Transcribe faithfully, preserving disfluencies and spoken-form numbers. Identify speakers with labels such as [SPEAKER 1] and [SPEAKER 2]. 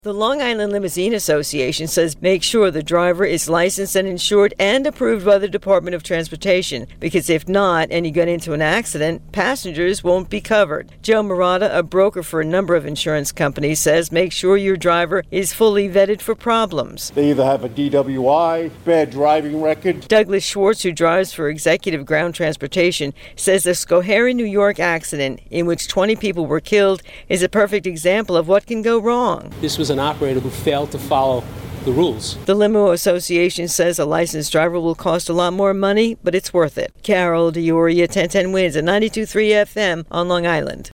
[SPEAKER 1] The Long Island Limousine Association says make sure the driver is licensed and insured and approved by the Department of Transportation, because if not and you get into an accident, passengers won't be covered. Joe Murata, a broker for a number of insurance companies, says make sure your driver is fully vetted for problems.
[SPEAKER 2] They either have a D W I, bad driving record.
[SPEAKER 1] Douglas Schwartz, who drives for Executive Ground Transportation, says the Schoharie, New York accident, in which twenty people were killed, is a perfect example of what can go wrong.
[SPEAKER 3] This was an operator who failed to follow the rules.
[SPEAKER 1] The Limo Association says a licensed driver will cost a lot more money, but it's worth it. Carol D'Ioria, ten ten Wins at ninety-two point three F M on Long Island.